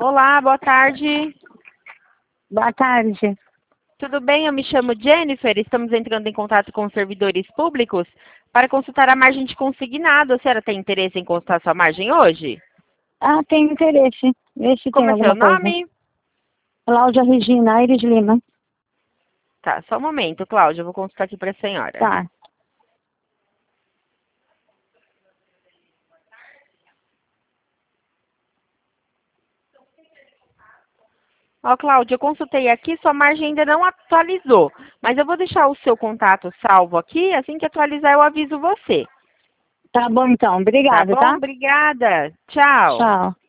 Olá, boa tarde. Boa tarde. Tudo bem? Eu me chamo Jennifer. Estamos entrando em contato com os servidores públicos para consultar a margem de consignado. A senhora tem interesse em consultar sua margem hoje? Ah, tenho interesse. Vê se Como tem é seu alguma coisa. nome? Cláudia Regina Aires de Lima. Tá, só um momento, Cláudia. Eu vou consultar aqui para a senhora. Tá. Ó, Cláudia, eu consultei aqui, sua margem ainda não atualizou. Mas eu vou deixar o seu contato salvo aqui. Assim que atualizar, eu aviso você. Tá bom então. Tá Obrigada, bom? tá? Obrigada. Tchau. Tchau.